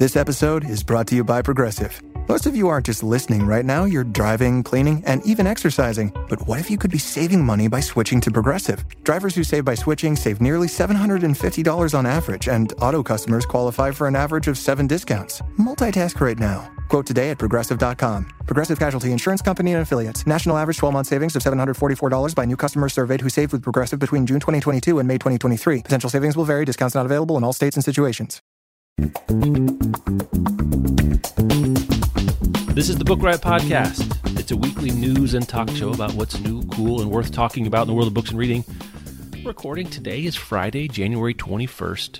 This episode is brought to you by Progressive. Most of you aren't just listening right now, you're driving, cleaning, and even exercising. But what if you could be saving money by switching to Progressive? Drivers who save by switching save nearly $750 on average, and auto customers qualify for an average of 7 discounts. Multitask right now. Quote today at Progressive.com. Progressive Casualty Insurance Company and Affiliates. National average 12-month savings of $744 by new customers surveyed who saved with Progressive between June 2022 and May 2023. Potential savings will vary. Discounts not available in all states and situations. This is the Book Riot Podcast. It's a weekly news and talk show about what's new, cool, and worth talking about in the world of books and reading. Recording today is Friday, January 21st,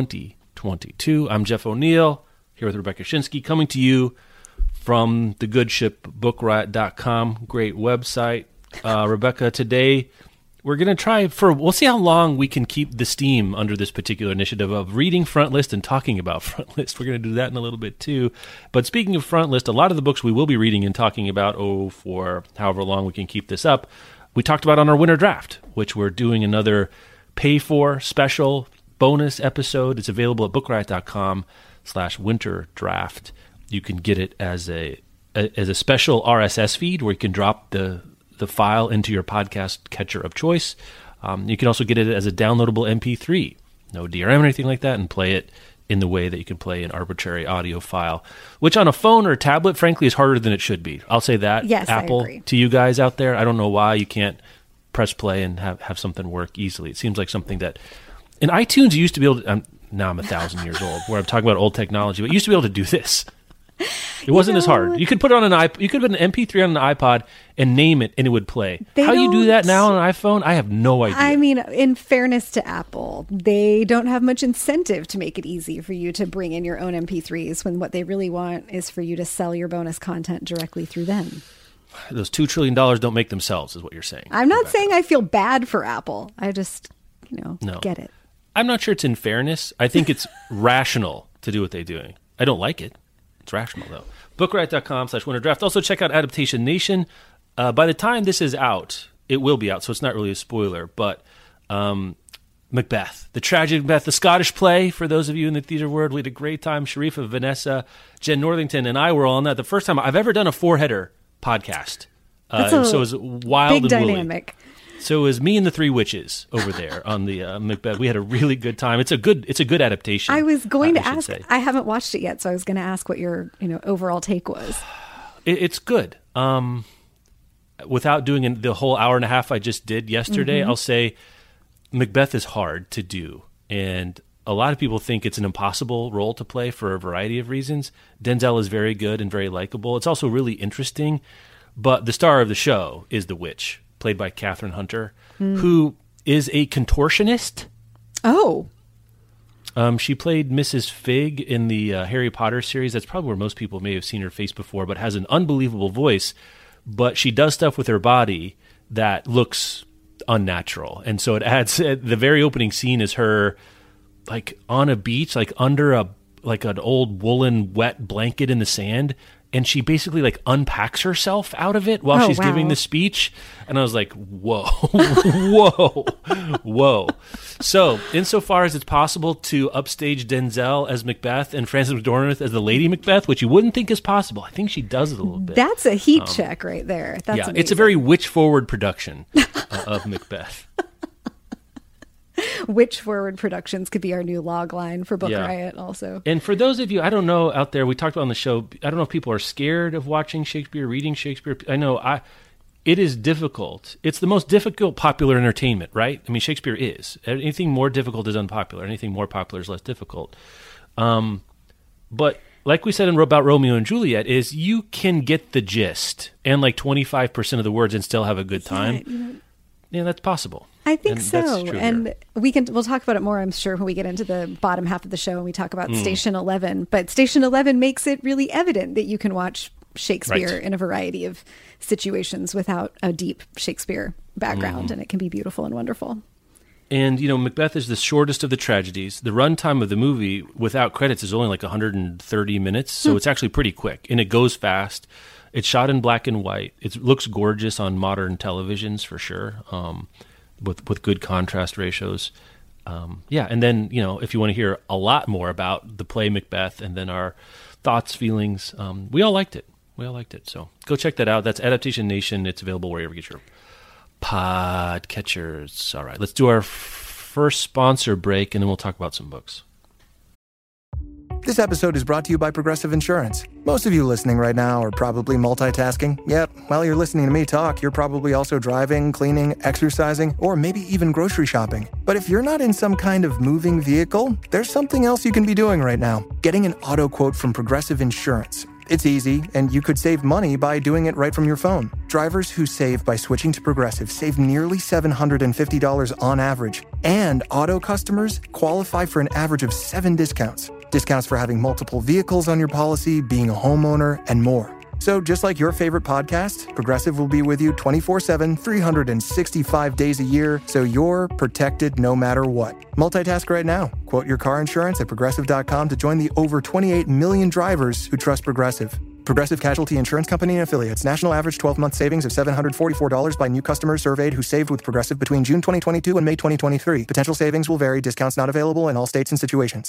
2022. I'm Jeff O'Neill, here with Rebecca Schinsky, coming to you from the good ship, BookRiot.com. Great website. Rebecca, today we're going to try we'll see how long we can keep the steam under this particular initiative of reading Frontlist and talking about Frontlist. We're going to do that in a little bit too. But speaking of Frontlist, a lot of the books we will be reading and talking about, for however long we can keep this up, we talked about on our winter draft, which we're doing another pay-for special bonus episode. It's available at bookriot.com/winter draft. You can get it as a special RSS feed where you can drop the file into your podcast catcher of choice. You can also get it as a downloadable MP3, no DRM or anything like that, and play it in the way that you can play an arbitrary audio file, which on a phone or a tablet, frankly, is harder than it should be. I'll say that, yes, Apple, I agree. to you guys out there. I don't know why you can't press play and have something work easily. It seems like something that in iTunes you used to be able to, now I'm 1,000 years old, where I'm talking about old technology, but you used to be able to do this. It wasn't as hard. You could put it on you could put an MP3 on an iPod and name it, and it would play. How you do that now on an iPhone, I have no idea. I mean, in fairness to Apple, they don't have much incentive to make it easy for you to bring in your own MP3s when what they really want is for you to sell your bonus content directly through them. Those $2 trillion don't make themselves, is what you're saying. I'm not saying I feel bad for Apple. I just, get it. I'm not sure it's in fairness. I think it's rational to do what they're doing. I don't like it. It's rational, though. BookRiot.com/winter draft. Also, check out Adaptation Nation. By the time this is out, it will be out, so it's not really a spoiler. But Macbeth, the tragedy of Macbeth, the Scottish play, for those of you in the theater world, we had a great time. Sharifa, Vanessa, Jen Northington, and I were all on that. The first time I've ever done a 4-header podcast. So it was wild big and dynamic. Woolly. So it was me and the three witches over there on the Macbeth. We had a really good time. It's a good adaptation. I was going to ask. I haven't watched it yet, so I was going to ask what your overall take was. It's good. Without doing the whole hour and a half I just did yesterday, I'll say Macbeth is hard to do, and a lot of people think it's an impossible role to play for a variety of reasons. Denzel is very good and very likable. It's also really interesting, but the star of the show is the witch, played by Catherine Hunter, who is a contortionist. Oh. She played Mrs. Fig in the Harry Potter series. That's probably where most people may have seen her face before, but has an unbelievable voice. But she does stuff with her body that looks unnatural. And so it adds, the very opening scene is her like on a beach, like under an old woolen wet blanket in the sand. And she basically like unpacks herself out of it while she's giving the speech. And I was like, whoa, whoa. So insofar as it's possible to upstage Denzel as Macbeth and Frances McDormand as the Lady Macbeth, which you wouldn't think is possible, I think she does it a little bit. That's a heat check right there. That's amazing. It's a very witch-forward production of Macbeth. Witch Forward Productions could be our new log line for Book Riot also. And for those of you, I don't know out there, we talked about on the show, I don't know if people are scared of watching Shakespeare, reading Shakespeare. I know it is difficult. It's the most difficult popular entertainment, right? I mean, Shakespeare is. Anything more difficult is unpopular. Anything more popular is less difficult. But like we said about Romeo and Juliet, is you can get the gist and like 25% of the words and still have a good time. Yeah, that's possible. I think so. And we'll talk about it more, I'm sure, when we get into the bottom half of the show and we talk about Station 11. But Station 11 makes it really evident that you can watch Shakespeare in a variety of situations without a deep Shakespeare background, and it can be beautiful and wonderful. And, Macbeth is the shortest of the tragedies. The runtime of the movie without credits is only like 130 minutes, so it's actually pretty quick, and it goes fast. It's shot in black and white. It looks gorgeous on modern televisions for sure, with good contrast ratios. And then, if you want to hear a lot more about the play Macbeth and then our thoughts, feelings, we all liked it. So go check that out. That's Adaptation Nation. It's available wherever you get your podcatchers. All right, let's do our first sponsor break, and then we'll talk about some books. This episode is brought to you by Progressive Insurance. Most of you listening right now are probably multitasking. Yet, while you're listening to me talk, you're probably also driving, cleaning, exercising, or maybe even grocery shopping. But if you're not in some kind of moving vehicle, there's something else you can be doing right now. Getting an auto quote from Progressive Insurance. It's easy, and you could save money by doing it right from your phone. Drivers who save by switching to Progressive save nearly $750 on average. And auto customers qualify for an average of 7 discounts. Discounts for having multiple vehicles on your policy, being a homeowner, and more. So just like your favorite podcast, Progressive will be with you 24/7, 365 days a year, so you're protected no matter what. Multitask right now. Quote your car insurance at Progressive.com to join the over 28 million drivers who trust Progressive. Progressive Casualty Insurance Company and Affiliates. National average 12-month savings of $744 by new customers surveyed who saved with Progressive between June 2022 and May 2023. Potential savings will vary. Discounts not available in all states and situations.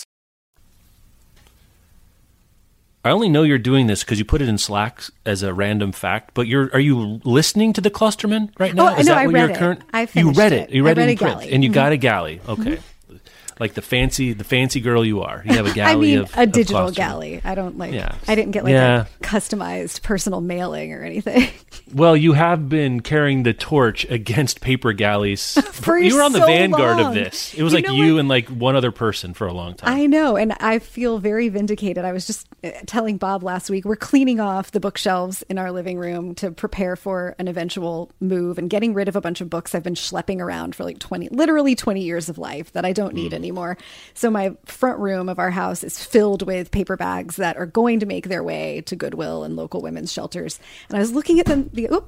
I only know you're doing this because you put it in Slack as a random fact, but are you listening to the Clusterman right now? Oh, I read it. I finished you read it. You read it in print, galley. And you got a galley. Okay. Like the fancy girl you are. You have a galley a digital galley. I don't I didn't get a customized personal mailing or anything. Well, you have been carrying the torch against paper galleys. You were on the vanguard of this. It was you and one other person for a long time. I know, and I feel very vindicated. I was just telling Bob last week, we're cleaning off the bookshelves in our living room to prepare for an eventual move and getting rid of a bunch of books I've been schlepping around for literally 20 years of life that I don't need anymore. So my front room of our house is filled with paper bags that are going to make their way to Goodwill and local women's shelters. And I was looking at them the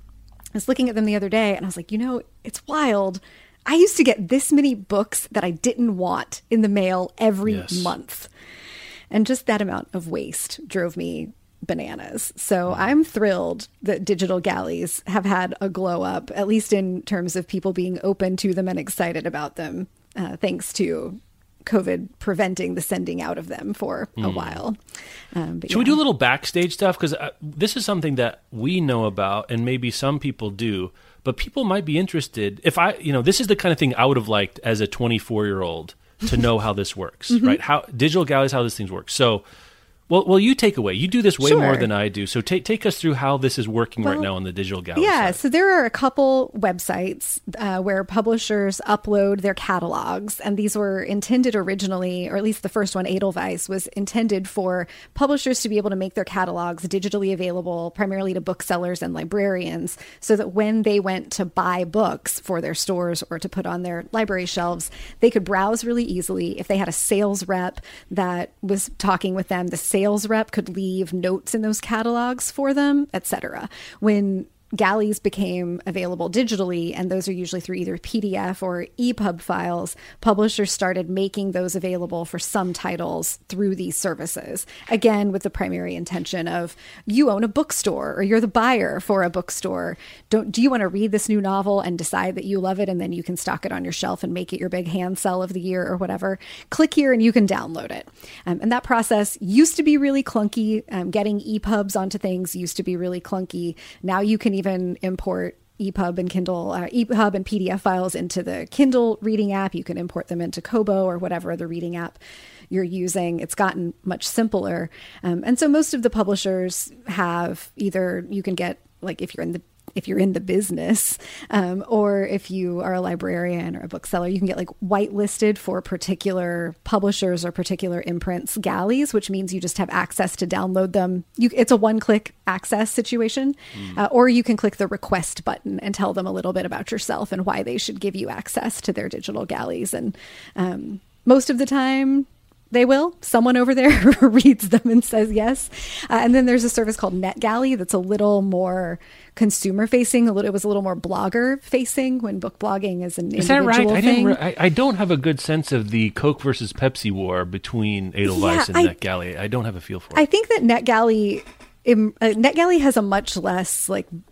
other day, and I was like, it's wild. I used to get this many books that I didn't want in the mail every month. And just that amount of waste drove me bananas. So I'm thrilled that digital galleys have had a glow up, at least in terms of people being open to them and excited about them. Thanks to COVID preventing the sending out of them for a while. Should we do a little backstage stuff? Because this is something that we know about and maybe some people do, but people might be interested. This is the kind of thing I would have liked as a 24-year-old to know how this works, right? How digital galleys, how this thing works. So, well, you take away. You do this way more than I do. So take us through how this is working right now on the digital gallery side. So there are a couple websites where publishers upload their catalogs. And these were intended originally, or at least the first one, Edelweiss, was intended for publishers to be able to make their catalogs digitally available primarily to booksellers and librarians, so that when they went to buy books for their stores or to put on their library shelves, they could browse really easily. If they had a sales rep that was talking with them, the sales rep could leave notes in those catalogs for them, etc. When galleys became available digitally, and those are usually through either PDF or EPUB files, publishers started making those available for some titles through these services. Again, with the primary intention of, you own a bookstore or you're the buyer for a bookstore. Do you want to read this new novel and decide that you love it, and then you can stock it on your shelf and make it your big hand sell of the year or whatever? Click here and you can download it. And that process used to be really clunky. Getting EPUBs onto things used to be really clunky. Now you can even import EPUB and EPUB and PDF files into the Kindle reading app. You can import them into Kobo or whatever other reading app you're using. It's gotten much simpler. And so most of the publishers have either, you can get, if you're in the business, or if you are a librarian or a bookseller, you can get whitelisted for particular publishers or particular imprints galleys, which means you just have access to download them. It's a one-click access situation, or you can click the request button and tell them a little bit about yourself and why they should give you access to their digital galleys. And most of the time, they will. Someone over there reads them and says yes. And then there's a service called NetGalley that's a little more consumer facing. It was a little more blogger facing when book blogging is an individual thing. I don't have a good sense of the Coke versus Pepsi war between Edelweiss and NetGalley. I don't have a feel for it. I think that NetGalley has a much less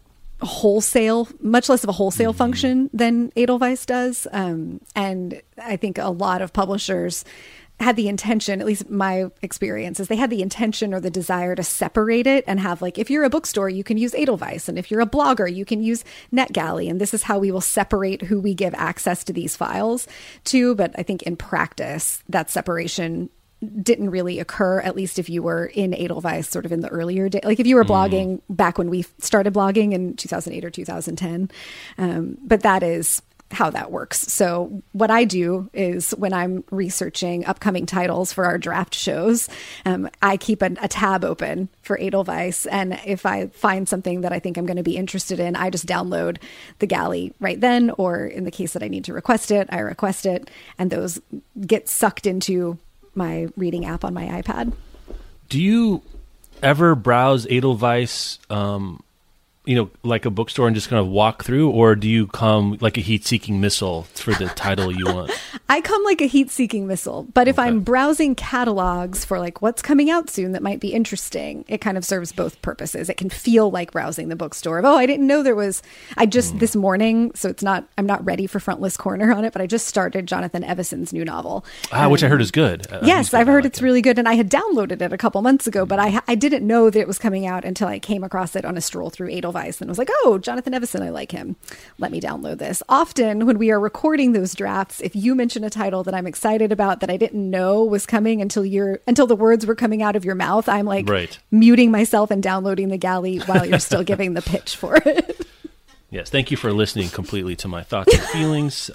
much less of a wholesale function than Edelweiss does. And I think a lot of publishers had the intention, at least my experience is they had the intention or the desire to separate it and have like, if you're a bookstore, you can use Edelweiss. And if you're a blogger, you can use NetGalley. And this is how we will separate who we give access to these files to. But I think in practice, that separation didn't really occur, at least if you were in Edelweiss sort of in the earlier day. Like if you were blogging back when we started blogging in 2008 or 2010. But that is how that works. So what I do is when I'm researching upcoming titles for our draft shows, I keep a tab open for Edelweiss. And if I find something that I think I'm going to be interested in, I just download the Galley right then, or in the case that I need to request it, I request it, and those get sucked into my reading app on my iPad. Do you ever browse Edelweiss, like a bookstore and just kind of walk through, or do you come like a heat-seeking missile for the title you want? I come like a heat-seeking missile, but if I'm browsing catalogs for like what's coming out soon that might be interesting, it kind of serves both purposes. It can feel like browsing the bookstore of, I didn't know there was, this morning, so I'm not ready for Frontlist Corner on it, but I just started Jonathan Evison's new novel. Which I heard is good. Yes, I've heard it's really good, and I had downloaded it a couple months ago, but I didn't know that it was coming out until I came across it on a stroll through Edelweiss and was like, Jonathan Evison, I like him. Let me download this. Often when we are recording those drafts, if you mention a title that I'm excited about that I didn't know was coming until the words were coming out of your mouth, I'm like muting myself and downloading the Galley while you're still giving the pitch for it. Yes, thank you for listening completely to my thoughts and feelings.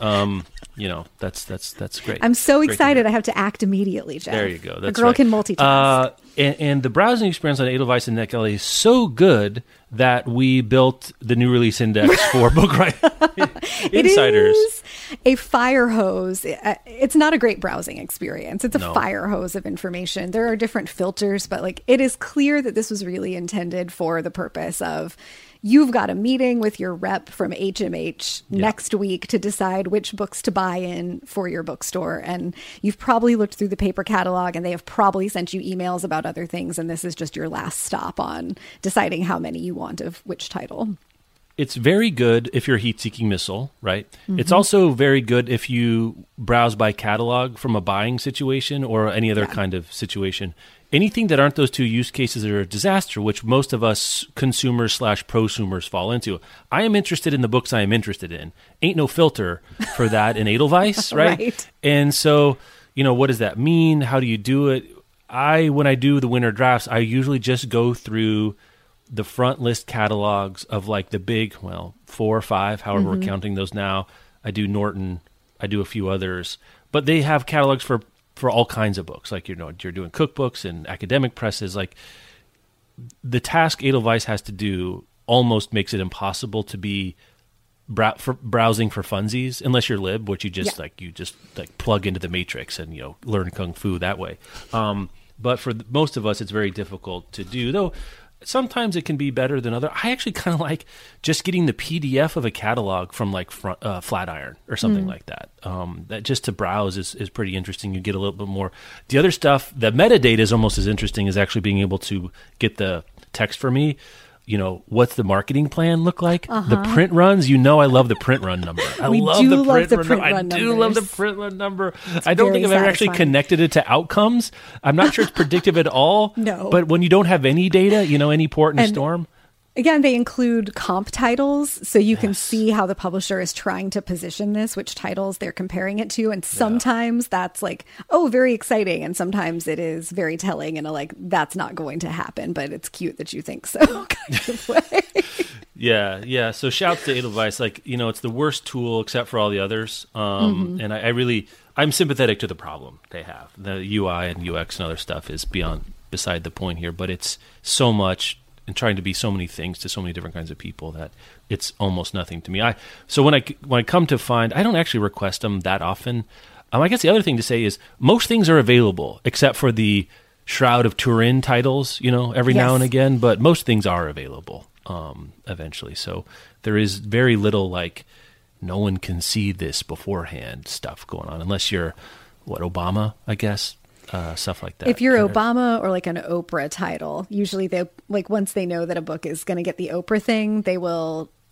That's great. I'm so excited. I have to act immediately, Jeff. There you go. That's a girl can multitask. And the browsing experience on Edelweiss and NetGalley is so good that we built the new release index for book writing insiders. It is a fire hose. It's not a great browsing experience. It's a fire hose of information. There are different filters, but like it is clear that this was really intended for the purpose of you've got a meeting with your rep from HMH next week to decide which books to buy in for your bookstore. And you've probably looked through the paper catalog and they have probably sent you emails about other things. And this is just your last stop on deciding how many you want of which title. It's very good if you're a heat-seeking missile, right? Mm-hmm. It's also very good if you browse by catalog from a buying situation or any other kind of situation. Anything that aren't those two use cases are a disaster, which most of us consumers/prosumers fall into. I am interested in the books I am interested in. Ain't no filter for that in Edelweiss, right? And so, what does that mean? How do you do it? When I do the winter drafts, I usually just go through the front list catalogs of like the big, 4 or 5, however we're counting those now. I do Norton. I do a few others. But they have catalogs for all kinds of books, like you're doing cookbooks and academic presses. Like the task Edelweiss has to do almost makes it impossible to be browsing for funsies, unless you're lib, which you just plug into the matrix and learn kung fu that way. But for most of us, it's very difficult to do. Though sometimes it can be better than other. I actually kind of like just getting the PDF of a catalog from like Flatiron or something like that. That just to browse is pretty interesting. You get a little bit more. The other stuff, the metadata is almost as interesting as actually being able to get the text for me. What's the marketing plan look like? The print runs, I love the print run number. I do love the print run number. I don't think I've ever actually connected it to outcomes. I'm not sure it's predictive at all. No. But when you don't have any data, any port in a storm. Again, they include comp titles, so you can see how the publisher is trying to position this, which titles they're comparing it to. And sometimes that's like, very exciting. And sometimes it is very telling and that's not going to happen, but it's cute that you think so kind of way. Yeah. So shouts to Edelweiss. It's the worst tool except for all the others. And I'm sympathetic to the problem they have. The UI and UX and other stuff is beside the point here, but it's so much and trying to be so many things to so many different kinds of people that it's almost nothing to me. So when I come to find, I don't actually request them that often. I guess the other thing to say is most things are available except for the Shroud of Turin titles, every now and again, but most things are available eventually. So there is very little no one can see this beforehand stuff going on unless you're Obama, I guess. Stuff like that. If you're Obama or an Oprah title, usually they once they know that a book is going to get the Oprah thing, they will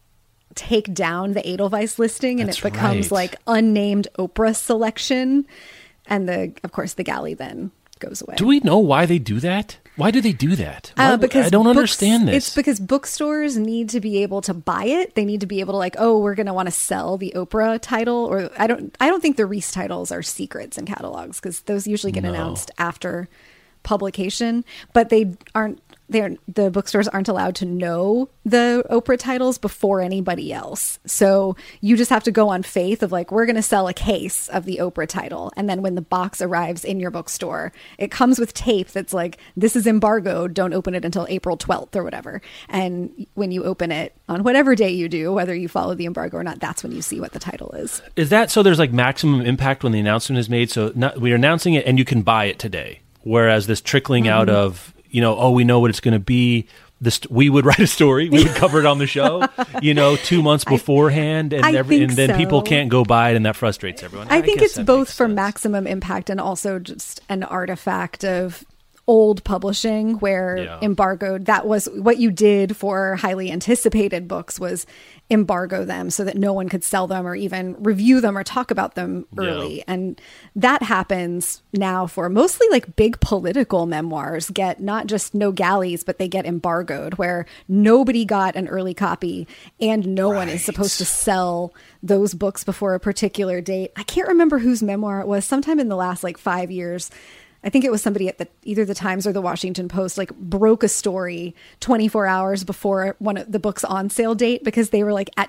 take down the Edelweiss listing, and it becomes like unnamed Oprah selection. And of course, the galley then goes away. Do we know why they do that? Why do they do that? Because I don't understand this. It's because bookstores need to be able to buy it. They need to be able to like, oh, we're going to want to sell the Oprah title. Or I don't think the Reese titles are secrets in catalogs, because those usually get announced after publication, but they aren't. The bookstores aren't allowed to know the Oprah titles before anybody else. So you just have to go on faith of like, we're going to sell a case of the Oprah title. And then when the box arrives in your bookstore, it comes with tape that's like, this is embargoed. Don't open it until April 12th or whatever. And when you open it on whatever day you do, whether you follow the embargo or not, that's when you see what the title is. Is that so there's like maximum impact when the announcement is made? So we're announcing it and you can buy it today. Whereas this trickling out of, we know what it's going to be. We would write a story. We would cover it on the show, 2 months beforehand. And then people can't go buy it, and that frustrates everyone. I think it's both for maximum impact and also just an artifact of old publishing where embargoed, that was what you did for highly anticipated books, was embargo them so that no one could sell them or even review them or talk about them early. And that happens now for mostly like big political memoirs get not just no galleys, but they get embargoed, where nobody got an early copy and no one is supposed to sell those books before a particular date. I can't remember whose memoir it was. Sometime in the last like 5 years, I think it was somebody at either the Times or the Washington Post, like broke a story 24 hours before one of the book's on sale date because they were like at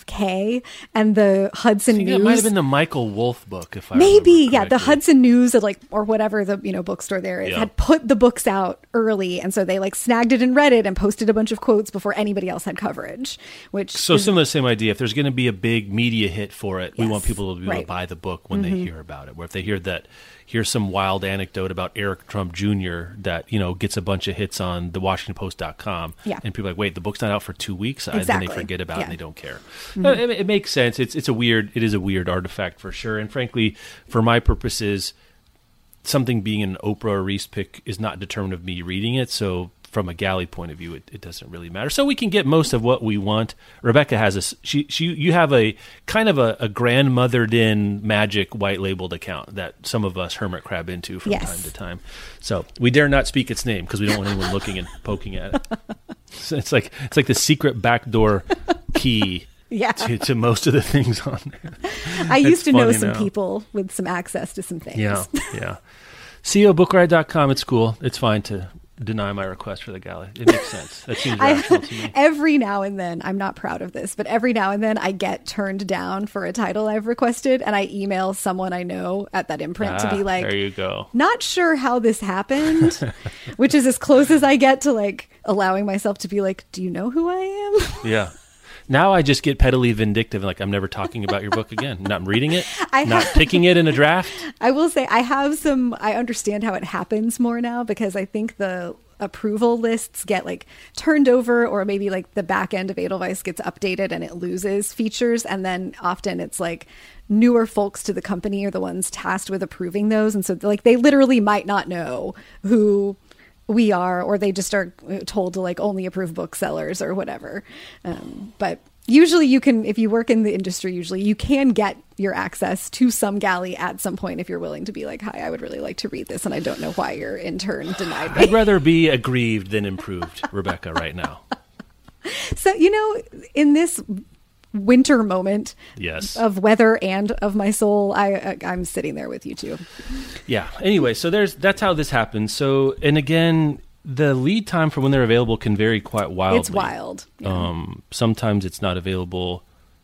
JFK and the Hudson News. It might have been the Michael Wolff book, if I maybe, the Hudson News or whatever the bookstore there is had put the books out early, and so they like snagged it and read it and posted a bunch of quotes before anybody else had coverage. Similar, same idea. If there's going to be a big media hit for it, we want people to be able to buy the book when they hear about it. Where if they hear that. Here's some wild anecdote about Eric Trump Jr. that, gets a bunch of hits on the WashingtonPost.com. Yeah. And people are like, wait, the book's not out for 2 weeks? Exactly. And then they forget about it and they don't care. Mm-hmm. It makes sense. It is a weird artifact for sure. And frankly, for my purposes, something being an Oprah or Reese pick is not determined of me reading it. So from a galley point of view, it doesn't really matter. So we can get most of what we want. Rebecca has you have a kind of a grandmothered in magic white labeled account that some of us hermit crab into from time to time. So we dare not speak its name because we don't want anyone looking and poking at it. So it's like the secret backdoor key. To most of the things on there. I used to know some people with some access to some things. Yeah. COBookriot.com. It's cool. It's fine to deny my request for the galley. It makes sense. That seems rational to me. Every now and then, I'm not proud of this, but every now and then I get turned down for a title I've requested, and I email someone I know at that imprint to be like, there you go. Not sure how this happened, which is as close as I get to like allowing myself to be like, do you know who I am? Yeah. Now I just get pettily vindictive, like I'm never talking about your book again. Not reading it, not picking it in a draft. I will say I understand how it happens more now, because I think the approval lists get like turned over, or maybe like the back end of Edelweiss gets updated and it loses features. And then often it's like newer folks to the company are the ones tasked with approving those. And so like they literally might not know who we are, or they just are told to like only approve booksellers or whatever. But usually you can, if you work in the industry, usually you can get your access to some galley at some point if you're willing to be like, hi, I would really like to read this, and I don't know why your intern denied me. I'd rather be aggrieved than improved, Rebecca, right now. So, in this winter moment of weather and of my soul, I'm sitting there with you too. Yeah. Anyway, so that's how this happens. So, and again, the lead time for when they're available can vary quite wildly. It's wild. Yeah. Sometimes it's not available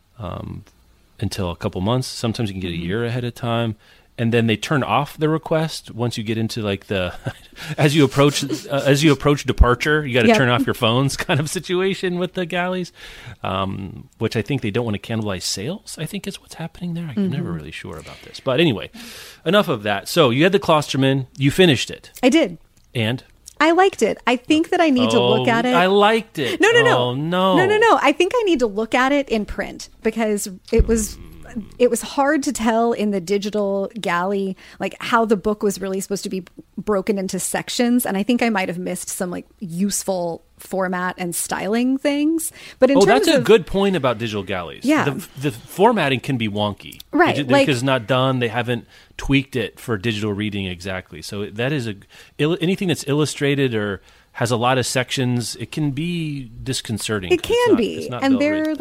until a couple months. Sometimes you can get a year ahead of time. And then they turn off the request once you get into like the as you approach departure, you got to turn off your phones kind of situation with the galleys, which I think they don't want to cannibalize sales. I think is what's happening there. I'm never really sure about this, but anyway, enough of that. So you had the Klosterman, you finished it. I did, and I liked it. I think that I need to look at it. I liked it. No. Oh, no. I think I need to look at it in print, because it was it was hard to tell in the digital galley, like how the book was really supposed to be broken into sections. And I think I might have missed some like useful format and styling things. But in terms that's a good point about digital galleys. Yeah. The formatting can be wonky. Right. Because it's not done. They haven't tweaked it for digital reading exactly. So that is anything that's illustrated or has a lot of sections, it can be disconcerting. It can be. And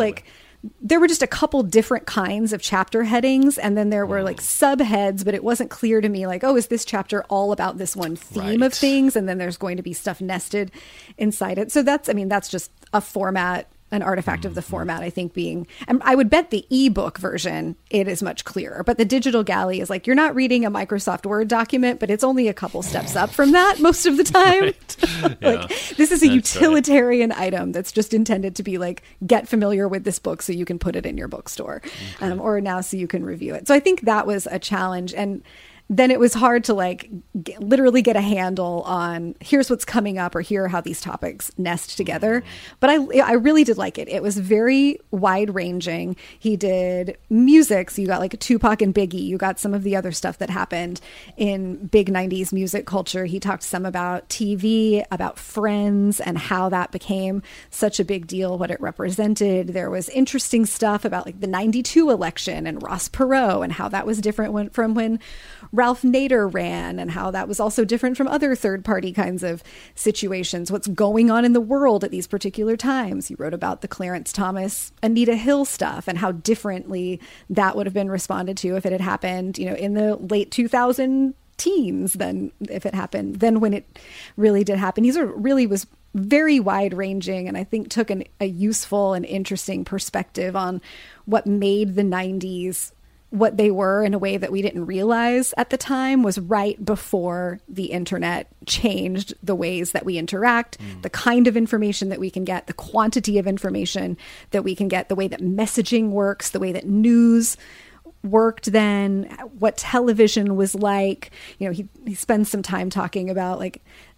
there were just a couple different kinds of chapter headings, and then there were like subheads, but it wasn't clear to me like, oh, is this chapter all about this one theme of things? And then there's going to be stuff nested inside it. So that's just a format, an artifact of the format, I think, being, and I would bet the ebook version, it is much clearer, but the digital galley is like, you're not reading a Microsoft Word document, but it's only a couple steps up from that most of the time. Like, this is a utilitarian item that's just intended to be like, get familiar with this book so you can put it in your bookstore, or now so you can review it. So I think that was a challenge. And then it was hard to like literally get a handle on here's what's coming up or here are how these topics nest together. But I really did like it. It was very wide ranging. He did music. So you got like Tupac and Biggie. You got some of the other stuff that happened in big 90s music culture. He talked some about TV, about Friends and how that became such a big deal, what it represented. There was interesting stuff about like the 92 election and Ross Perot and how that was different from when Ralph Nader ran and how that was also different from other third-party kinds of situations. What's going on in the world at these particular times. He wrote about the Clarence Thomas, Anita Hill stuff and how differently that would have been responded to if it had happened, in the late 2000 teens than if it happened, then when it really did happen. He really was very wide-ranging and I think took a useful and interesting perspective on what made the 90s what they were in a way that we didn't realize at the time was right before the internet changed the ways that we interact, the kind of information that we can get, the quantity of information that we can get, the way that messaging works, the way that news worked then, what television was like. He spends some time talking about like,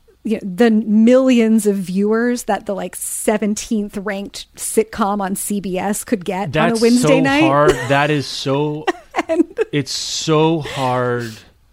the millions of viewers that the like 17th ranked sitcom on CBS could get on a Wednesday night. That is so it's so hard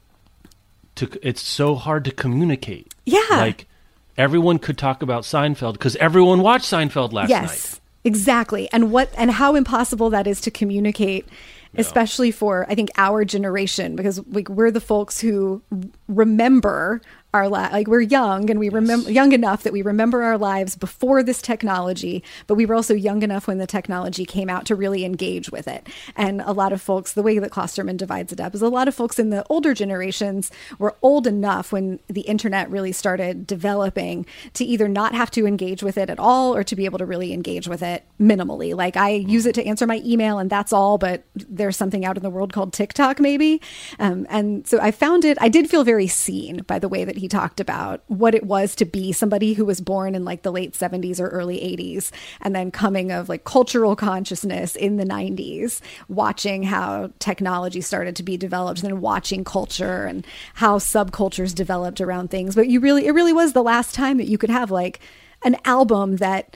to communicate. Yeah. Like everyone could talk about Seinfeld because everyone watched Seinfeld last night. Yes, exactly. And how impossible that is to communicate, especially for, I think, our generation, because we're the folks who remember our like we're young and we remember young enough that we remember our lives before this technology, but we were also young enough when the technology came out to really engage with it. And a lot of folks, the way that Klosterman divides it up is a lot of folks in the older generations were old enough when the internet really started developing to either not have to engage with it at all or to be able to really engage with it minimally. Like I use it to answer my email and that's all, but there's something out in the world called TikTok maybe. And so I did feel very seen by the way that he talked about what it was to be somebody who was born in like the late 70s or early 80s and then coming of like cultural consciousness in the 90s, watching how technology started to be developed and then watching culture and how subcultures developed around things. But it really was the last time that you could have like an album that,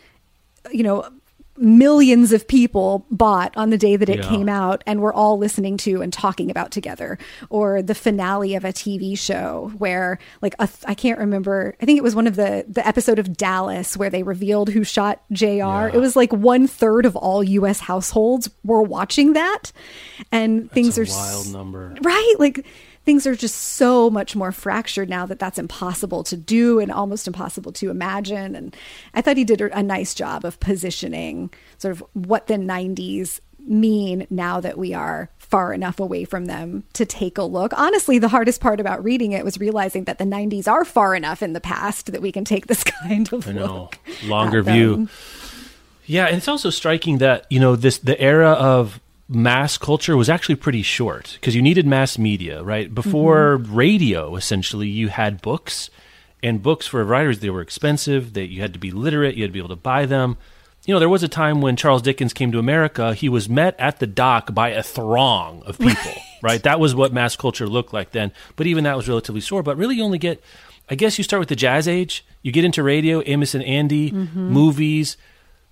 millions of people bought on the day that it came out and we're all listening to and talking about together, or the finale of a TV show where like I can't remember, I think it was one of the episode of Dallas where they revealed who shot JR. It was like 1/3 of all US households were watching that, and things are a wild number, right? Like things are just so much more fractured now that that's impossible to do and almost impossible to imagine. And I thought he did a nice job of positioning sort of what the 90s mean now that we are far enough away from them to take a look. Honestly, the hardest part about reading it was realizing that the 90s are far enough in the past that we can take this kind of look. Longer view. Yeah, and it's also striking that, the era of mass culture was actually pretty short because you needed mass media, right? Before radio, essentially, you had books, and books for writers, they were expensive. You had to be literate. You had to be able to buy them. There was a time when Charles Dickens came to America, he was met at the dock by a throng of people, right? That was what mass culture looked like then. But even that was relatively short. But really you only get, I guess you start with the Jazz Age. You get into radio, Amos and Andy, movies.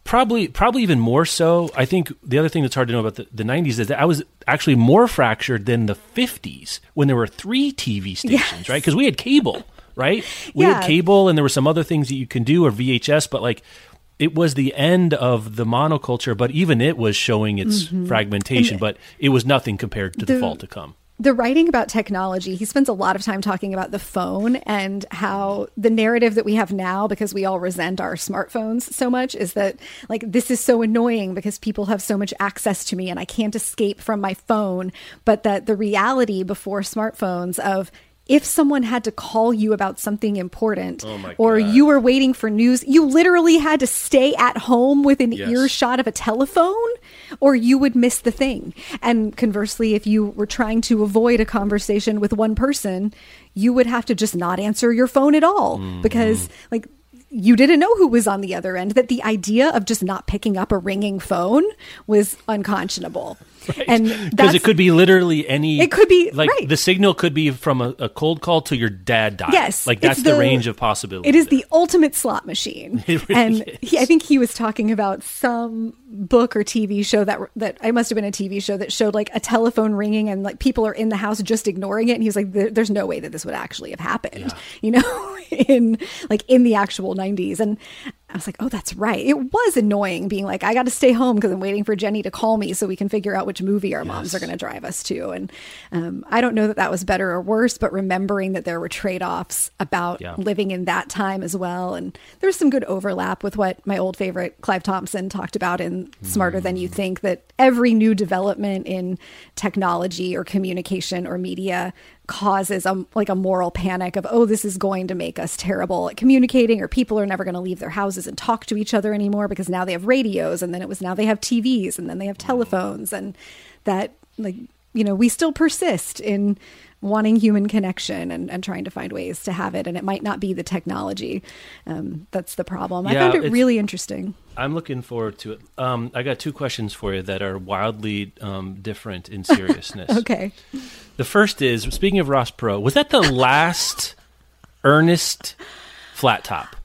Probably even more so. I think the other thing that's hard to know about the 90s is that I was actually more fractured than the 50s when there were 3 TV stations, right? Because we had cable, right? We had cable, and there were some other things that you can do, or VHS, but like it was the end of the monoculture, but even it was showing its fragmentation, but it was nothing compared to the fall to come. The writing about technology, he spends a lot of time talking about the phone and how the narrative that we have now, because we all resent our smartphones so much, is that like, this is so annoying because people have so much access to me and I can't escape from my phone. But that the reality before smartphones of, if someone had to call you about something important or you were waiting for news, you literally had to stay at home with an earshot of a telephone or you would miss the thing. And conversely, if you were trying to avoid a conversation with one person, you would have to just not answer your phone at all because like you didn't know who was on the other end, that the idea of just not picking up a ringing phone was unconscionable. Right. And because it could be literally any. It could be like the signal could be from a cold call to your dad died. Yes, like that's the range of possibility. It is the ultimate slot machine. It really is. I think he was talking about some book or TV show that it must have been a TV show that showed like a telephone ringing and like people are in the house just ignoring it. And he was like, "There's no way that this would actually have happened," you know, in the actual 90s. And I was like, oh, that's right. It was annoying being like, I got to stay home because I'm waiting for Jenny to call me so we can figure out which movie our moms are going to drive us to. And I don't know that was better or worse, but remembering that there were trade-offs about living in that time as well. And there's some good overlap with what my old favorite Clive Thompson talked about in Smarter Than You Think, that every new development in technology or communication or media causes a moral panic of, oh, this is going to make us terrible at communicating, or people are never going to leave their houses and talk to each other anymore because now they have radios, and then now they have TVs, and then they have telephones, and that, like, you know, we still persist in wanting human connection and trying to find ways to have it. And it might not be the technology. That's the problem. I found it really interesting. I'm looking forward to it. I got 2 questions for you that are wildly different in seriousness. Okay. The first is, speaking of Ross Perot, was that the last earnest flat top?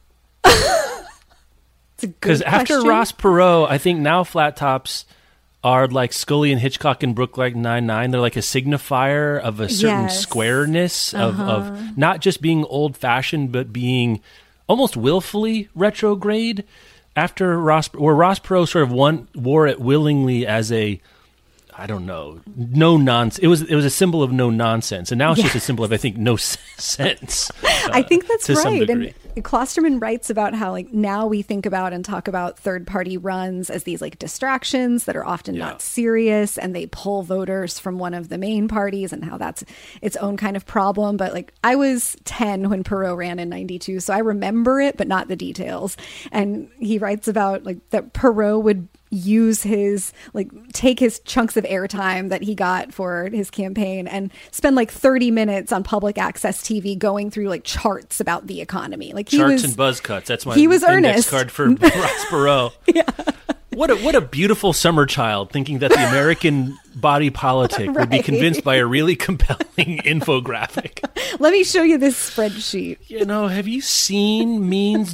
Because after Ross Perot, I think now flat tops are like Scully and Hitchcock and Brooklyn Nine-Nine. They're like a signifier of a certain squareness of not just being old-fashioned, but being almost willfully retrograde. After Ross Perot sort of wore it willingly as a, I don't know, no nonsense. It was a symbol of no nonsense, and now it's just a symbol of, I think, no sense. I think that's right. And Klosterman writes about how, like, now we think about and talk about third-party runs as these like distractions that are often not serious, and they pull voters from one of the main parties, and how that's its own kind of problem. But like, I was 10 when Perot ran in 92, so I remember it, but not the details. And he writes about like that Perot would use take his chunks of airtime that he got for his campaign and spend like 30 minutes on public access TV going through like charts about the economy. Like charts and buzz cuts. That's my index earnest card for Ross Perot. What a beautiful summer child, thinking that the American body politic would be convinced by a really compelling infographic. Let me show you this spreadsheet. You know, have you seen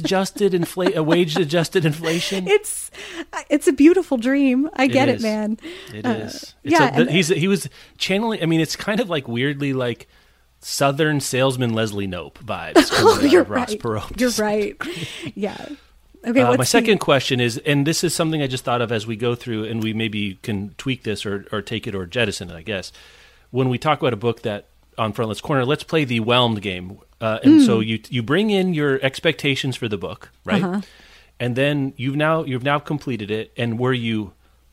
wage-adjusted inflation? It's a beautiful dream. I get it, man. It is. He was channeling. I mean, it's kind of like weirdly like Southern salesman Leslie Knope vibes. You're Ross right. Perot. You're right. Yeah. Okay, my second question is, and this is something I just thought of as we go through, and we maybe can tweak this or take it or jettison it, I guess. When we talk about a book that on Frontlet's Corner, let's play the whelmed game. And so you bring in your expectations for the book, right? And then you've now completed it, and were you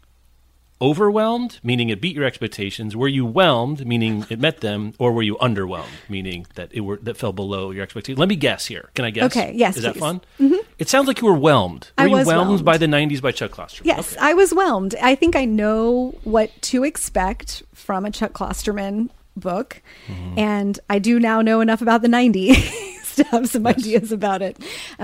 overwhelmed, meaning it beat your expectations? Were you whelmed, meaning it met them, or were you underwhelmed, meaning that that fell below your expectations? Let me guess here. Can I guess? Okay, yes, Is please. that fun? Mm-hmm. It sounds like you were whelmed. Were you whelmed by the 90s by Chuck Klosterman? Yes, okay. I was whelmed. I think I know what to expect from a Chuck Klosterman book, and I do now know enough about the 90s to have some ideas about it.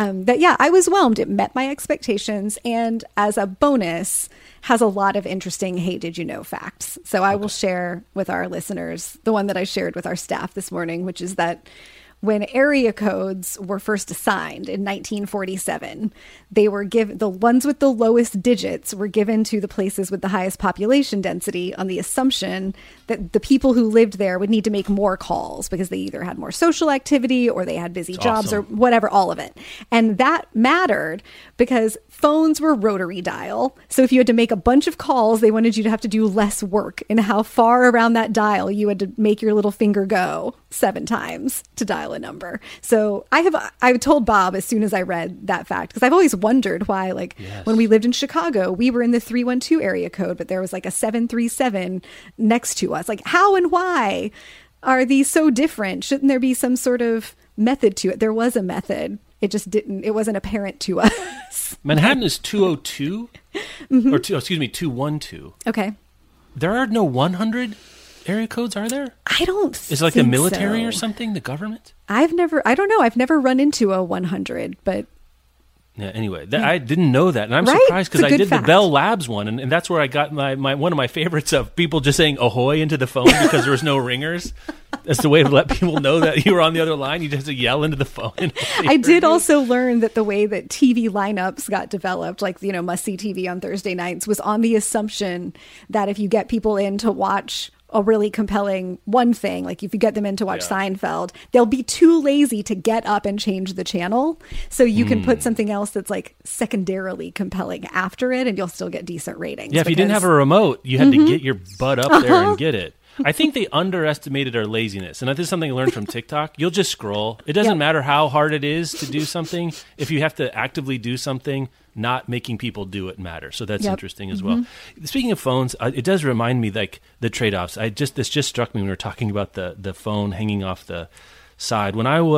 I was whelmed. It met my expectations, and as a bonus, has a lot of interesting hey, did you know facts. So I will share with our listeners the one that I shared with our staff this morning, which is that when area codes were first assigned in 1947, they were given, the ones with the lowest digits were given to the places with the highest population density on the assumption that the people who lived there would need to make more calls because they either had more social activity or they had busy jobs or whatever, all of it. And that mattered because phones were rotary dial. So if you had to make a bunch of calls, they wanted you to have to do less work in how far around that dial you had to make your little finger go 7 times to dial a number. So I told Bob as soon as I read that fact, because I've always wondered why, like when we lived in Chicago, we were in the 312 area code, but there was like a 737 next to us. Like, how and why are these so different? Shouldn't there be some sort of method to it? There was a method. It just didn't, it wasn't apparent to us. Manhattan is 202 or 212. Okay. There are no 100 area codes, are there? I don't Is it like the military so. or something, the government? I don't know. I've never run into a 100, but yeah, anyway, I didn't know that. And I'm right? surprised because I did fact. the Bell Labs one. And that's where I got my one of my favorites of people just saying ahoy into the phone because there was no ringers. That's the way to let people know that you were on the other line. You just have to yell into the phone. I did also learn that the way that TV lineups got developed, like, you know, must-see TV on Thursday nights, was on the assumption that if you get people in to watch a really compelling one thing, like if you get them in to watch Seinfeld, they'll be too lazy to get up and change the channel. So you can put something else that's like secondarily compelling after it and you'll still get decent ratings. Yeah, if you didn't have a remote, you had to get your butt up there and get it. I think they underestimated our laziness. And this is something I learned from TikTok. You'll just scroll. It doesn't matter how hard it is to do something. If you have to actively do something, not making people do it matters. So that's interesting as well. Speaking of phones, it does remind me like the trade-offs. This just struck me when we were talking about the phone hanging off the side.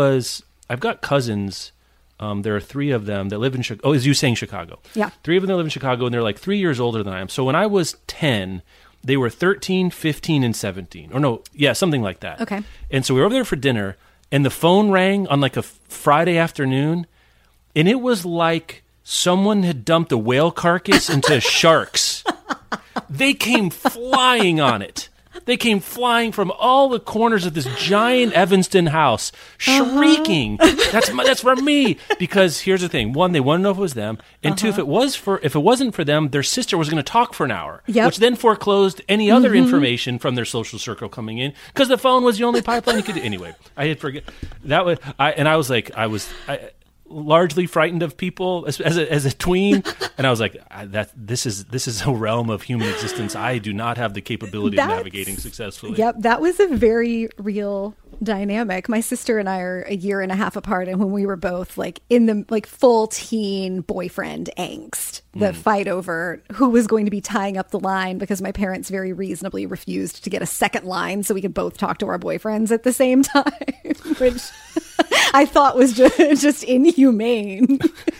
I've got cousins. There are 3 of them that live in Chicago. Oh, is you saying Chicago? Yeah. 3 of them that live in Chicago, and they're like 3 years older than I am. So when I was 10, they were 13, 15, and 17. Or no, yeah, something like that. Okay. And so we were over there for dinner, and the phone rang on like a Friday afternoon, and it was like someone had dumped a whale carcass into sharks. They came flying on it. They came flying from all the corners of this giant Evanston house, shrieking, "That's for me!" Because here's the thing: 1, they wanted to know if it was them, and 2, if it wasn't for them, their sister was going to talk for an hour, which then foreclosed any other information from their social circle coming in because the phone was the only pipeline you could do. Anyway, I had forget that was I was largely frightened of people as a tween, and I was like, this is a realm of human existence I do not have the capability of navigating successfully. Yep, that was a very real dynamic. My sister and I are a year and a half apart, and when we were both like in the like full teen boyfriend angst, the fight over who was going to be tying up the line because my parents very reasonably refused to get a second line so we could both talk to our boyfriends at the same time, which I thought was just inhumane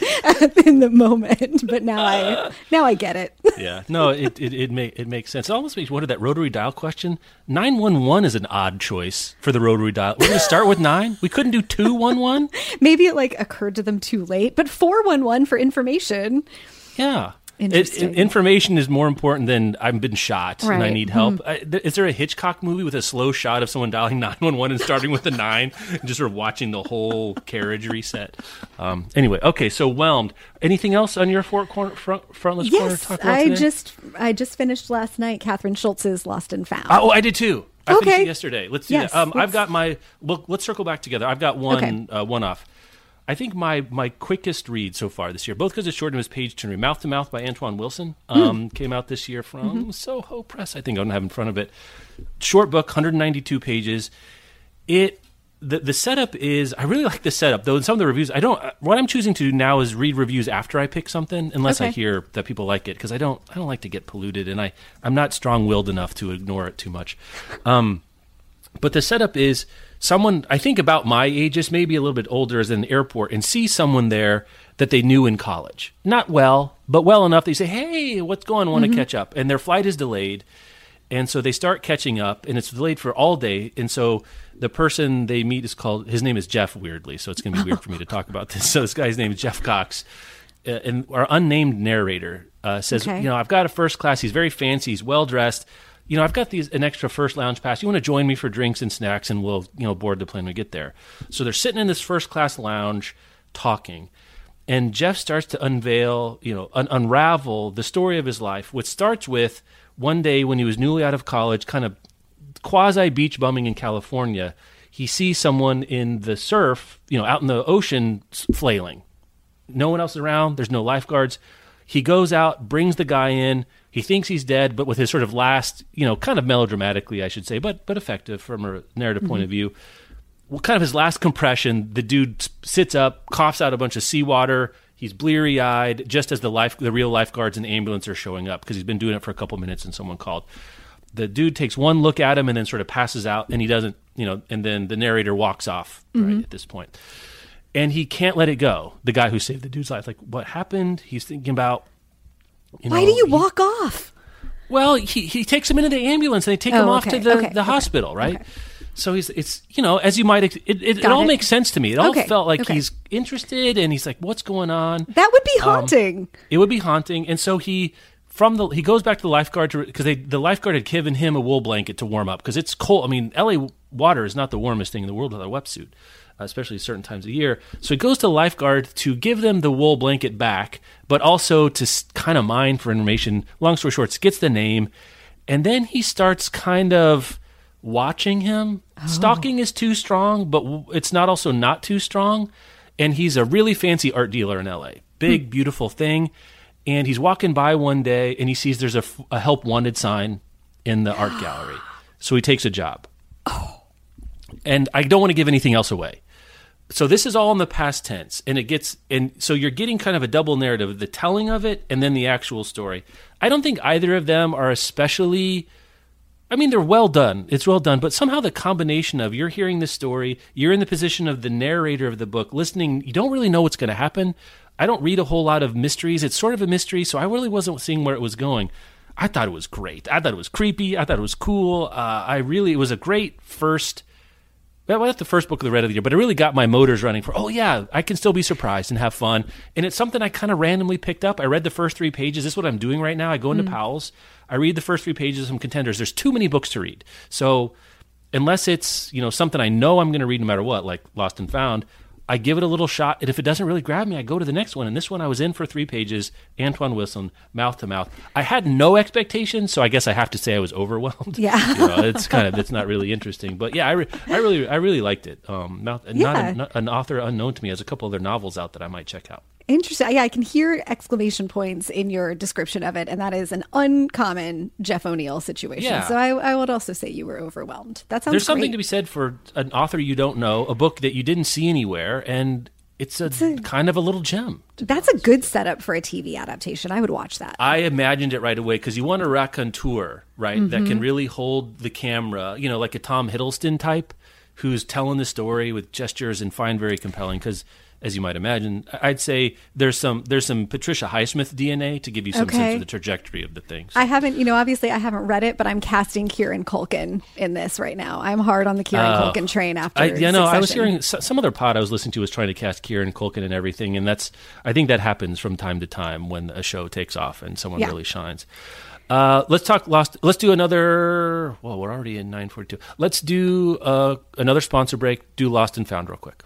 in the moment, but now I get it. Yeah, no, it makes sense. It almost makes me wonder that rotary dial question. 911 is an odd choice for the rotary dial. We're going to start with 9. We couldn't do 211. Maybe it like occurred to them too late, but 411 for information. Yeah. Information is more important than I've been shot and I need help. Is there a Hitchcock movie with a slow shot of someone dialing 911 and starting with a 9 and just sort of watching the whole carriage reset? Anyway, okay, so whelmed. Anything else on your frontless corner talk about today? I just finished last night Catherine Schultz's Lost and Found. Oh, I did too. I finished it yesterday. Let's do that. I've got my... Well, let's circle back together. I've got one off. I think my quickest read so far this year, both because it's short and it was page turner, Mouth to Mouth by Antoine Wilson, came out this year from Soho Press. I think I don't have in front of it. Short book, 192 pages. The setup is, I really like the setup, though in some of the reviews, what I'm choosing to do now is read reviews after I pick something, unless I hear that people like it, because I don't like to get polluted, and I'm not strong-willed enough to ignore it too much. But the setup is someone, I think about my age, just maybe a little bit older, is in an airport and see someone there that they knew in college. Not well, but well enough. They say, hey, what's going on? Want to catch up. And their flight is delayed. And so they start catching up, and it's delayed for all day. And so the person they meet his name is Jeff, weirdly. So it's going to be weird for me to talk about this. So this guy's name is Jeff Cox. And our unnamed narrator says, I've got a first class. He's very fancy. He's well-dressed. I've got an extra first lounge pass. You want to join me for drinks and snacks, and we'll, board the plane when we get there. So they're sitting in this first class lounge talking, and Jeff starts to unveil, unravel the story of his life, which starts with one day when he was newly out of college, kind of quasi beach bumming in California. He sees someone in the surf, out in the ocean flailing. No one else around. There's no lifeguards. He goes out, brings the guy in. He thinks he's dead, but with his sort of last, kind of melodramatically, I should say, but effective from a narrative point of view. Well, kind of his last compression, the dude sits up, coughs out a bunch of seawater. He's bleary-eyed, just as the real lifeguards and the ambulance are showing up, because he's been doing it for a couple minutes and someone called. The dude takes one look at him and then sort of passes out, and he doesn't, and then the narrator walks off right at this point. And he can't let it go, the guy who saved the dude's life. Like, what happened? He's thinking about... Why do you walk off? Well, he takes him into the ambulance and they take him off to the hospital, right? Okay. So it's as you might, it all makes sense to me. It all felt like he's interested and he's like, what's going on? That would be haunting. It would be haunting. And so he goes back to the lifeguard because the lifeguard had given him a wool blanket to warm up because it's cold. I mean, LA water is not the warmest thing in the world with a wetsuit, especially certain times of year. So he goes to the lifeguard to give them the wool blanket back, but also to kind of mine for information. Long story short, gets the name, and then he starts kind of watching him. Stalking is too strong, but it's not also not too strong. And he's a really fancy art dealer in LA. Big, beautiful thing. And he's walking by one day, and he sees there's a help wanted sign in the art gallery. So he takes a job. And I don't want to give anything else away. So this is all in the past tense, and so you're getting kind of a double narrative, the telling of it and then the actual story. I don't think either of them are especially, they're well done. It's well done, but somehow the combination of you're hearing the story, you're in the position of the narrator of the book, listening, you don't really know what's going to happen. I don't read a whole lot of mysteries. It's sort of a mystery, so I really wasn't seeing where it was going. I thought it was great. I thought it was creepy. I thought it was cool. It was a great first... Well, that's the first book of the Read of the Year, but it really got my motors running for, I can still be surprised and have fun. And it's something I kind of randomly picked up. I read the first 3 pages. This is what I'm doing right now. I go into Powell's. I read the first 3 pages of some contenders. There's too many books to read. So unless it's, something I know I'm going to read no matter what, like Lost and Found, I give it a little shot. And if it doesn't really grab me, I go to the next one. And this one I was in for 3 pages, Antoine Wilson, Mouth to Mouth. I had no expectations, so I guess I have to say I was overwhelmed. Yeah. It's not really interesting. But yeah, I really liked it. Not an author unknown to me. Has a couple other novels out that I might check out. Interesting. Yeah, I can hear exclamation points in your description of it, and that is an uncommon Jeff O'Neill situation. Yeah. So I would also say you were overwhelmed. That sounds There's something to be said for an author you don't know, a book that you didn't see anywhere, and it's a kind of a little gem. That's a good setup for a TV adaptation. I would watch that. I imagined it right away because you want a raconteur, right, that can really hold the camera, like a Tom Hiddleston type who's telling the story with gestures and find very compelling because... As you might imagine, I'd say there's some Patricia Highsmith DNA to give you some sense of the trajectory of the things. I haven't, obviously I haven't read it, but I'm casting Kieran Culkin in this right now. I'm hard on the Kieran Culkin train after Succession. I was hearing some other pod I was listening to was trying to cast Kieran Culkin and everything, and I think that happens from time to time when a show takes off and someone really shines. Let's talk Lost. Let's do another. Well, we're already in 9:42. Let's do another sponsor break. Do Lost and Found real quick.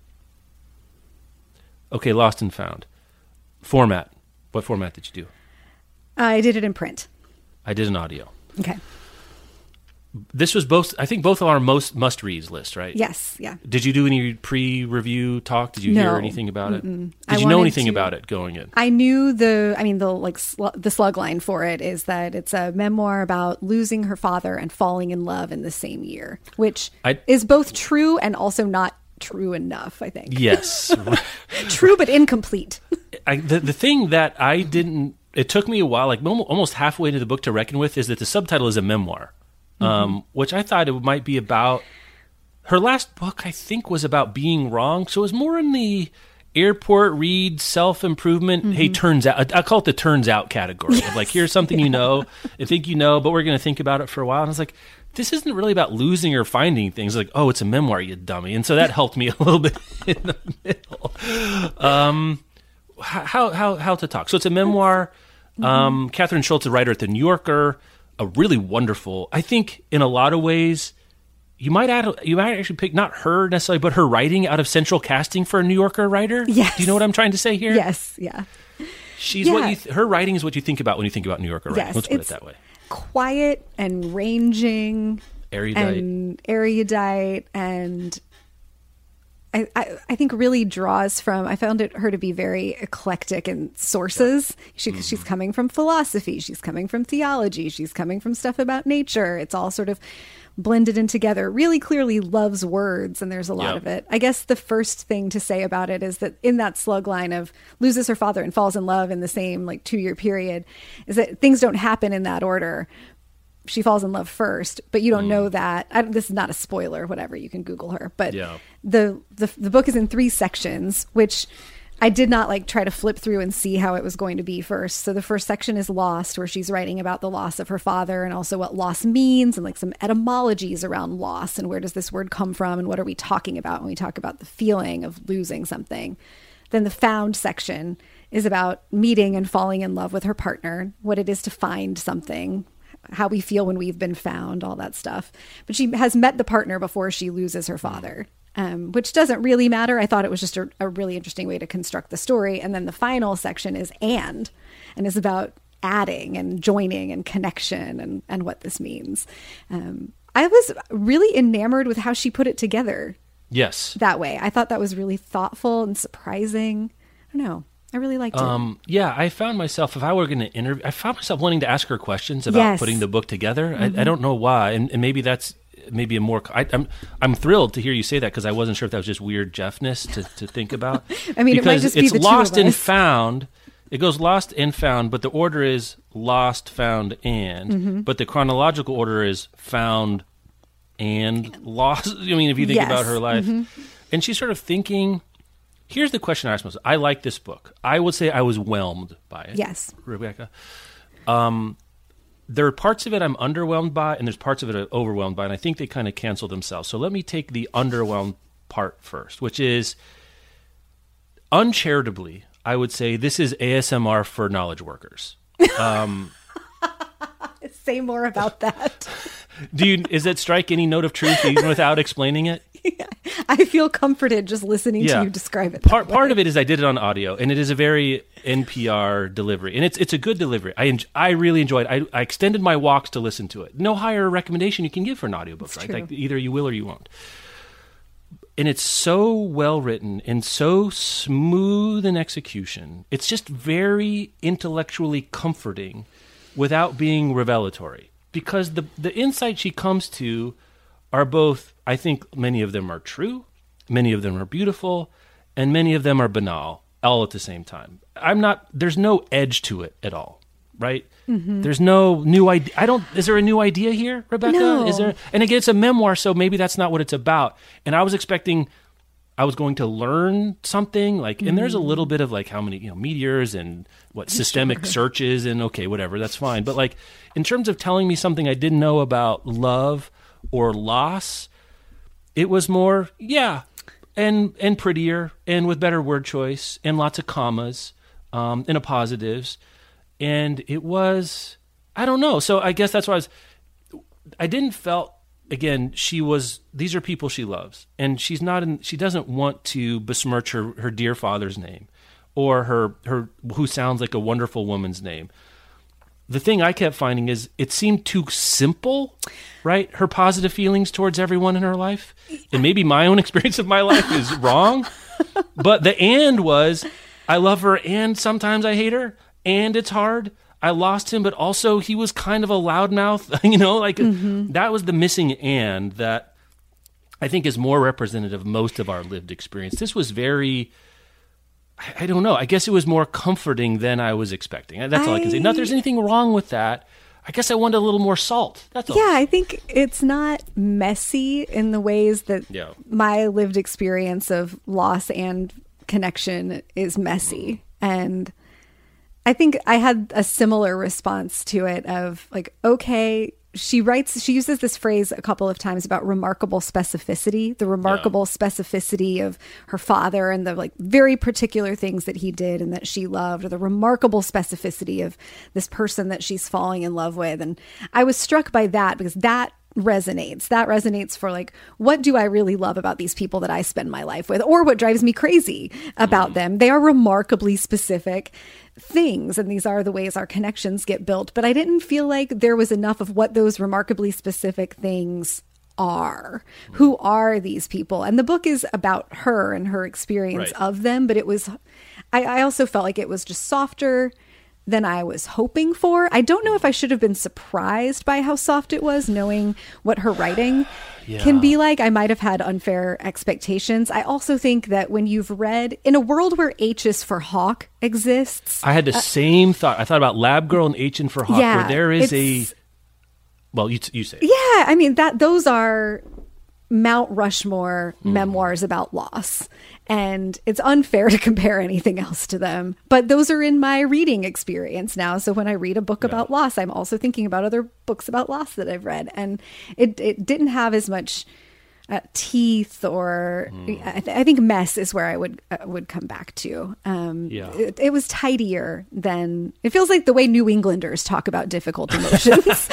Okay, Lost and Found. Format. What format did you do? I did it in print. I did an audio. Okay. This was I think both of our most must-reads list, right? Yes, yeah. Did you do any pre-review talk? Did you hear anything about it? Did you know anything about it going in? I knew the slug line for it is that it's a memoir about losing her father and falling in love in the same year, which is both true and also not true enough, I think. Yes. True but incomplete. The thing that I didn't... It took me a while, like almost halfway into the book to reckon with, is that the subtitle is a memoir, which I thought it might be about... Her last book, I think, was about being wrong, so it was more in the airport read, self-improvement, hey, turns out... I call it the turns out category. Yes. Of like, here's something you know, I think you know, but we're going to think about it for a while. And I was like... This isn't really about losing or finding things. Like, oh, it's a memoir, you dummy. And so that helped me a little bit in the middle. How to talk. So it's a memoir. Catherine Schultz, a writer at The New Yorker. a really wonderful, I think in a lot of ways, you might actually pick not her necessarily, but her writing out of central casting for a New Yorker writer. Yes. Do you know what I'm trying to say here? Yes. Yeah. She's her writing is what you think about when you think about New Yorker writing. Yes, Let's put it that way. Quiet and ranging, erudite, and I think really draws from. I found her to be very eclectic in sources. Yeah. She's coming from philosophy. She's coming from theology. She's coming from stuff about nature. It's all sort of blended in together. Really clearly loves words, and there's a lot of it. I guess the first thing to say about it is that in that slug line of loses her father and falls in love in the same 2-year period, is that things don't happen in that order. She falls in love first, but you don't know that. This is not a spoiler, whatever. You can Google her. But the book is in 3 sections, which I did not try to flip through and see how it was going to be first. So the first section is Lost, where she's writing about the loss of her father and also what loss means and some etymologies around loss and where does this word come from and what are we talking about when we talk about the feeling of losing something. Then the Found section is about meeting and falling in love with her partner, what it is to find something, how we feel when we've been found, all that stuff. But she has met the partner before she loses her father. Which doesn't really matter. I thought it was just a really interesting way to construct the story. And then the final section is and is about adding and joining and connection and what this means. I was really enamored with how she put it together. Yes. That way. I thought that was really thoughtful and surprising. I don't know. I really liked it. Yeah, I found myself, if I were going to interview, I found myself wanting to ask her questions about putting the book together. I don't know why. And maybe that's maybe a more I'm thrilled to hear you say that because I wasn't sure if that was just weird Jeffness to think about. I mean, because it might just be it's the lost two of and us. found. It goes lost and found, but the order is lost, found, and. But the chronological order is found and lost. I mean, if you think about her life, and she's sort of thinking. Here's the question I asked myself. I like this book. I would say I was whelmed by it. Yes, Rebecca. There are parts of it I'm underwhelmed by, and there's parts of it I'm overwhelmed by, and I think they kind of cancel themselves. So let me take the underwhelmed part first, which is, uncharitably, I would say this is ASMR for knowledge workers. Say more about that. Is that strike any note of truth even without explaining it? Yeah. I feel comforted just listening to you describe it. Part of it is I did it on audio, and it is a very NPR delivery, and it's a good delivery. I really enjoyed it. I extended my walks to listen to it. No higher recommendation you can give for an audiobook, right? Either you will or you won't. And it's so well written and so smooth in execution. It's just very intellectually comforting without being revelatory, because the insight she comes to are both, I think many of them are true, many of them are beautiful, and many of them are banal, all at the same time. There's no edge to it at all, right? There's no new idea. Is there a new idea here, Rebecca? No. Is there? And again, it's a memoir, so maybe that's not what it's about. And I was expecting I was going to learn something, and there's a little bit of how many, meteors and what systemic searches and okay, whatever, that's fine. But in terms of telling me something I didn't know about love or loss, it was more, and prettier and with better word choice and lots of commas and a positives. And it was, I don't know. So I guess that's why I didn't felt, again, these are people she loves, and she doesn't want to besmirch her dear father's name or her who sounds like a wonderful woman's name. The thing I kept finding is it seemed too simple, right? Her positive feelings towards everyone in her life. And maybe my own experience of my life is wrong. But the and was, I love her and sometimes I hate her and it's hard. I lost him, but also he was kind of a loudmouth, that was the missing and that I think is more representative of most of our lived experience. This was very... I don't know. I guess it was more comforting than I was expecting. That's all I can say. Not that there's anything wrong with that. I guess I wanted a little more salt. That's all. Yeah, I think it's not messy in the ways that my lived experience of loss and connection is messy. And I think I had a similar response to it of okay, she uses this phrase a couple of times about remarkable specificity, the remarkable specificity of her father and the like very particular things that he did and that she loved, or the remarkable specificity of this person that she's falling in love with. And I was struck by that because that resonates for like, what do I really love about these people that I spend my life with, or what drives me crazy about them? They are remarkably specific things, and these are the ways our connections get built. But I didn't feel like there was enough of what those remarkably specific things are. Who are these people? And the book is about her and her experience of them, but it was, I also felt like it was just softer than I was hoping for. I don't know if I should have been surprised by how soft it was, knowing what her writing can be like. I might have had unfair expectations. I also think that when you've read, in a world where H is for Hawk exists. I had the same thought. I thought about Lab Girl and H in for Hawk, where there is well, you say. Yeah, I mean, those are Mount Rushmore memoirs about loss. And it's unfair to compare anything else to them. But those are in my reading experience now. So when I read a book about loss, I'm also thinking about other books about loss that I've read. And it didn't have as much teeth, or I think mess is where I would come back to. It was tidier than, it feels like the way New Englanders talk about difficult emotions.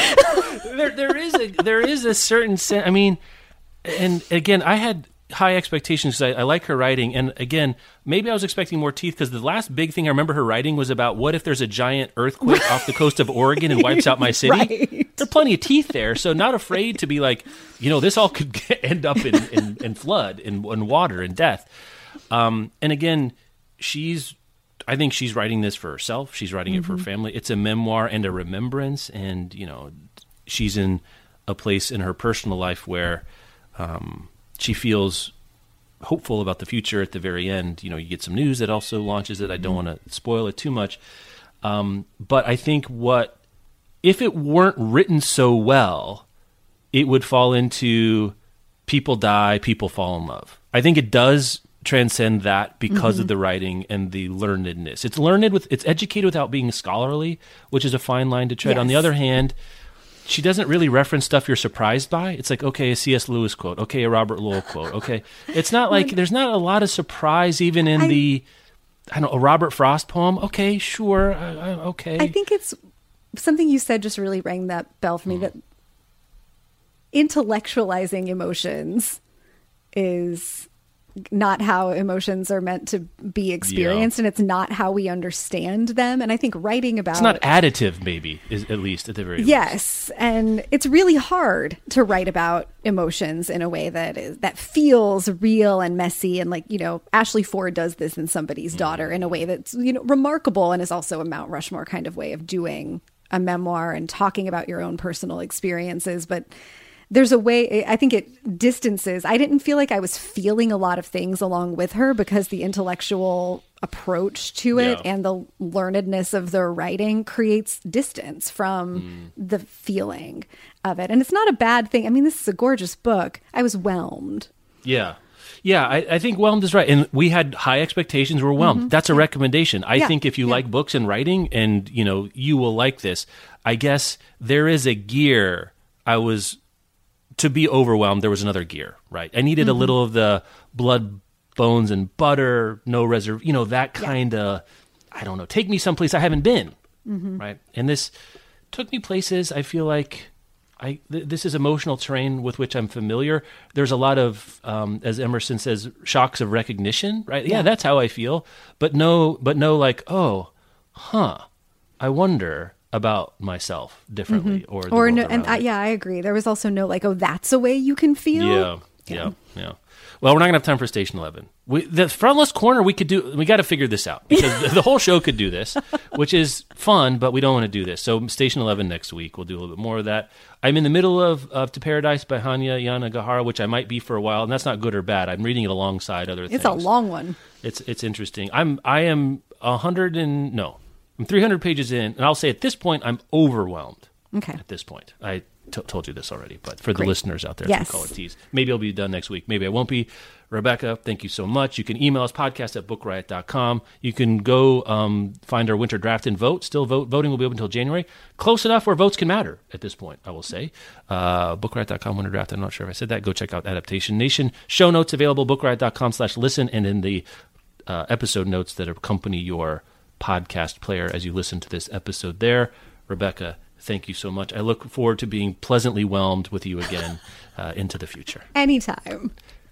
there is a certain sense. I mean, and again, I had high expectations because I like her writing. And again, maybe I was expecting more teeth, because the last big thing I remember her writing was about, what if there's a giant earthquake off the coast of Oregon and wipes out my city? There are plenty of teeth there. So not afraid to be like, this all could end up in flood and water and death. And again, I think she's writing this for herself. She's writing it for her family. It's a memoir and a remembrance. And, she's in a place in her personal life where she feels hopeful about the future at the very end. You get some news that also launches it. I don't want to spoil it too much. But I think if it weren't written so well, it would fall into people die, people fall in love. I think it does transcend that because of the writing and the learnedness. It's educated without being scholarly, which is a fine line to tread. Yes. On the other hand, she doesn't really reference stuff you're surprised by. It's like, okay, a C.S. Lewis quote. Okay, a Robert Lowell quote. Okay. It's not like, there's not a lot of surprise even in a Robert Frost poem. Okay, sure. Okay. I think it's something you said just really rang that bell for me, that intellectualizing emotions is not how emotions are meant to be experienced, and it's not how we understand them. And I think writing about, it's not additive, maybe, is at least at the very least. And it's really hard to write about emotions in a way that feels real and messy. And like, Ashley Ford does this in Somebody's Daughter in a way that's remarkable, and is also a Mount Rushmore kind of way of doing a memoir and talking about your own personal experiences. But there's a way, I think it distances. I didn't feel like I was feeling a lot of things along with her, because the intellectual approach to it and the learnedness of the writing creates distance from the feeling of it. And it's not a bad thing. I mean, this is a gorgeous book. I was whelmed. Yeah. Yeah, I think whelmed is right. And we had high expectations. We're whelmed. That's a recommendation. I think if you like books and writing, and, you will like this. I guess there is a gear. To be overwhelmed, there was another gear, right? I needed a little of the blood, bones, and butter, no reserve, that kind of, I don't know, take me someplace I haven't been, right? And this took me places I feel like this is emotional terrain with which I'm familiar. There's a lot of, as Emerson says, shocks of recognition, right? Yeah, that's how I feel. But no like, I wonder about myself differently, or the world around me. I agree. There was also no like, that's a way you can feel. Yeah. Well, we're not gonna have time for Station 11. The frontless corner we got to figure this out, because the whole show could do this, which is fun, but we don't want to do this. So Station 11 next week, we'll do a little bit more of that. I'm in the middle of To Paradise by Hanya Yanagihara, which I might be for a while, and that's not good or bad. I'm reading it alongside other things. It's a long one. It's interesting. I'm 300 pages in, and I'll say at this point I'm overwhelmed. at this point. I told you this already, but for the listeners out there, yes. Call it tease. Maybe it'll be done next week. Maybe I won't be. Rebecca, thank you so much. You can email us, podcast@bookriot.com. You can go find our winter draft and vote. Still voting will be open until January. Close enough where votes can matter at this point, I will say. Bookriot.com, winter draft. I'm not sure if I said that. Go check out Adaptation Nation. Show notes available, bookriot.com/listen, and in the episode notes that accompany your podcast player as you listen to this episode there. Rebecca, thank you so much. I look forward to being pleasantly whelmed with you again into the future. Anytime.